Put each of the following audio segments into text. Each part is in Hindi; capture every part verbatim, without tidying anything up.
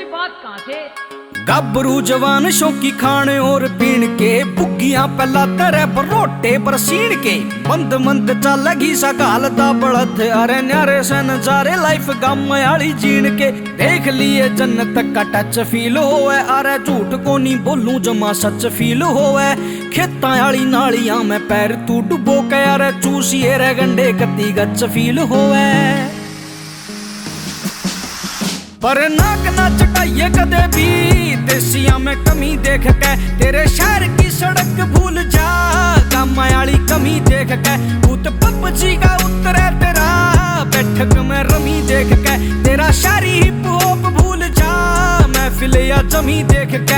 बात कहाँ थे? गबरू जवान शौकी खाने और पीण के बुग्गियां पहला तेरे बरोटे पर सीण के बंद मंद चलगी सकाल दा बड़थ अरे न्यारे से नजारे लाइफ गम आली जीण के देख लिए जन्नत का टच फील होवे अरे झूठ को नहीं बोलूं जमा सच फील होवे खेतां आली नालियां में पैर तू डुबो के अरे चूसिए रे गंडे कती गच फील होवे पर नाक ना चटाइए कदे भी देसिया में कमी देख के तेरे शहर की सड़क भूल जा काम आली कमी देख के भूत पपची का उतरे तेरा बैठक में रमी देख के तेरा शारी हिप हॉप भूल जा महफिल या जमी देख के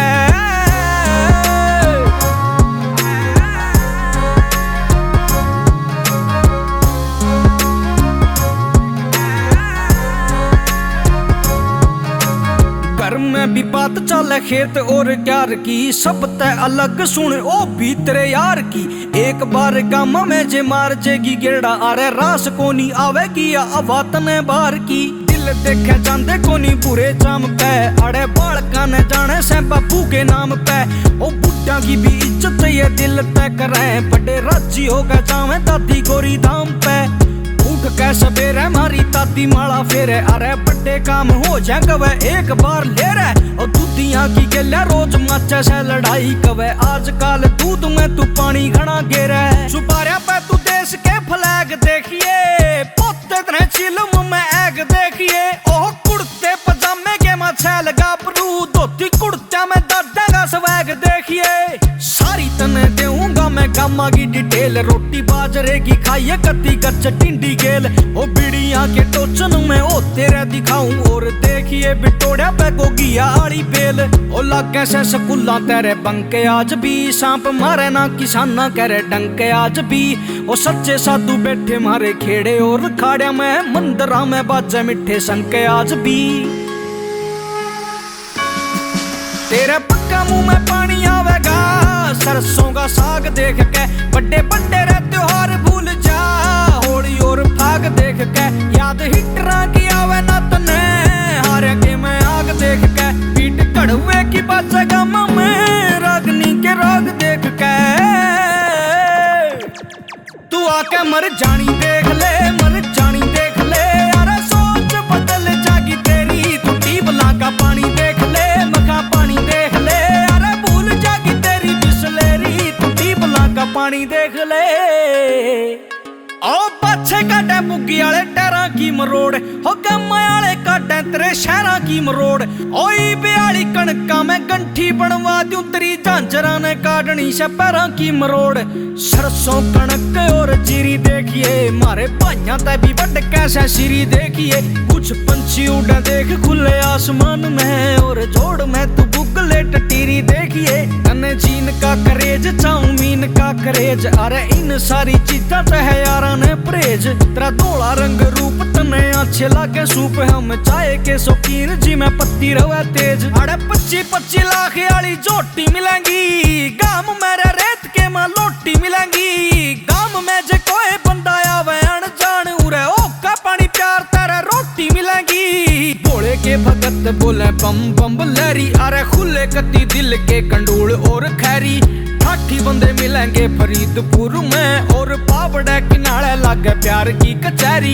में भी बात चले खेत और प्यार की सब तय अलग सुन ओ भी तेरे यार की एक बार गामा में जे मार जेगी गेड़ा अरे रास को नहीं आवेगी या अवातने बार की दिल देखे जांदे को नहीं बुरे जाम पे अरे बालका ने जाने से बापू के नाम पे ओ बुढ़ा की भी इज्जत ये दिल तय करे बड़े राजी होगा जावे दादी गोरी धाम पे उठ के सवेरे मारी ताती माला फेरे अरे बड़े काम हो जाए कवे एक बार ले रहे और दूधिया की गले रोज माचा से लड़ाई कवे आजकल दूध में तू पानी घना गेरे सुपारिया पे तू देश के फ्लैग देखिए पोते तेरे चिलम में एग देखिए ओह कुर्ते पजामे के मछल गाबरू धोती कुर्ता में दादा का स्वैग देखिए सारी तने देऊंगा मैं गामा की डिटेल रोटी बाजरे की खाइए कती गच टिंडी गेल ओ बिड़िया के टोचन में ओ तेरे दिखाऊं और देखिए बिटोड़िया पे को गिया आड़ी बेल ओ लागे से स्कूला तेरे बंके आज भी सांप मारे ना किसाना करे डंके आज भी ओ सच्चे साधु बैठे मारे खेड़े और खाड़िया में मंदिरा में बाजे मिठे संके आज भी तेरे पक्का मुंह में पानी आवेगा सरसों का साग देख के बड़े बड़े रे त्योहार भूल जा होली और फाग देख के याद हिटरा की आवे ना तने हारे के मैं आग देख के पीट कड़वे की बाजा गामा में रागनी के राग देख के तू आके मर जानी देख ले मर जानी देख ले अरे सोच बदल जागी तेरी टूटी बला का पानी देख ले मखा पानी देख ले अरे भूल जागी तेरी बिसलेरी टूटी बला का पानी देख ले ओ पाछे काटे बुग्गी आले टैरा की मरोड़ हो गम्मा आले काटे तेरे शहरा की मरोड़ ओई बियाली कणका में गंठी बनवा दूं तेरी झांझरा ने काटनी से पैरा की मरोड़ सरसों कणक और जीरी देखिए मारे भाइयां ते भी बड़ कैसे सीरी देखिए कुछ पंछी उड़े देख खुले आसमान में और जोड़ में तू बुगले टटीरी देखिए तने जीन का करेज चाउमीन का करेज अरे इन सारी चीजा तो है यारा ने परहेज तेरा धोला रंग रूप तने अच्छे लागे सूप हम चाय के शौकीन जी में पत्ती रवा तेज अरे पच्ची पच्ची लाख वाली जोटी मिलेंगी गाम मेरे रेत के मां लोटी मिलेंगी गाम में जे कोई बंदा आवे अनजान उरे ओका पानी प्यार तेरे रोटी मिलेंगी भोले के भगत बोले बम बम लहरी अरे खुले कती दिल के कंडूल और खैरी ठाठी बंदे मिलेंगे फरीदपुर में और पावड़े किनारे लागे प्यार की कचहरी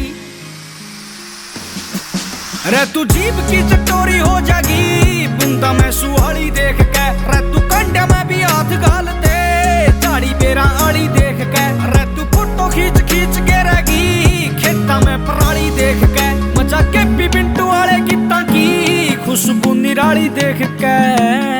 रे तू जीप की चटोरी हो जागी बुंदा में सुहाली देख के रे तू कंडे में भी हाथ गाल दे झाड़ी बेरा आड़ी देख के रे तू फोटो खींच खींच के रहेगी खेता में पराली देख के मजा के भी पिंटू वाले गीता की खुशबू निराली देख के।